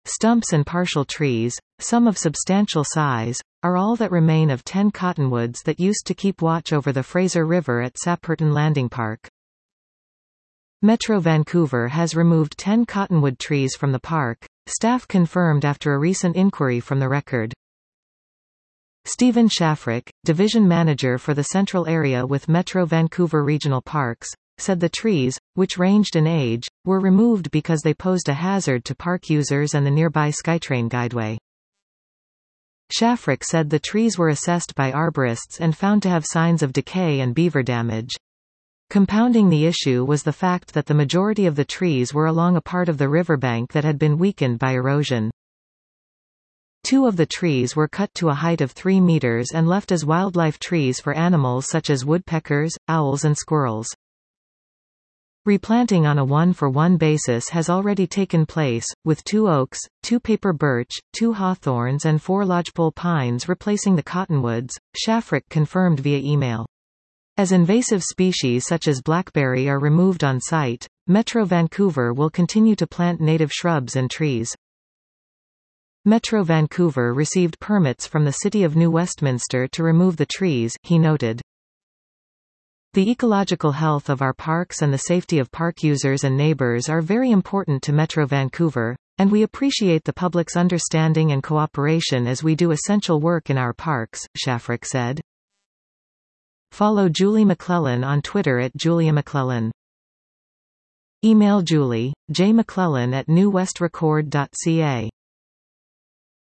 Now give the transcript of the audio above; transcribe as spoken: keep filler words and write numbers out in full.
Stumps and partial trees, some of substantial size, are all that remain of ten cottonwoods that used to keep watch over the Fraser River at Sapperton Landing Park. Metro Vancouver has removed ten cottonwood trees from the park, staff confirmed after a recent inquiry from the Record. Stephen Shafrick, division manager for the central area with Metro Vancouver Regional Parks, said the trees, which ranged in age, were removed because they posed a hazard to park users and the nearby SkyTrain guideway. Shafrick said the trees were assessed by arborists and found to have signs of decay and beaver damage. Compounding the issue was the fact that the majority of the trees were along a part of the riverbank that had been weakened by erosion. Two of the trees were cut to a height of three meters and left as wildlife trees for animals such as woodpeckers, owls and squirrels. Replanting on a one-for-one basis has already taken place, with two oaks, two paper birch, two hawthorns and four lodgepole pines replacing the cottonwoods, Shafrick confirmed via email. As invasive species such as blackberry are removed on site, Metro Vancouver will continue to plant native shrubs and trees. Metro Vancouver received permits from the City of New Westminster to remove the trees, he noted. The ecological health of our parks and the safety of park users and neighbours are very important to Metro Vancouver, and we appreciate the public's understanding and cooperation as we do essential work in our parks, Shafrick said. Follow Julie McClellan on Twitter at Julia McClellan. Email Julie, j mcclellan at new west record dot c a.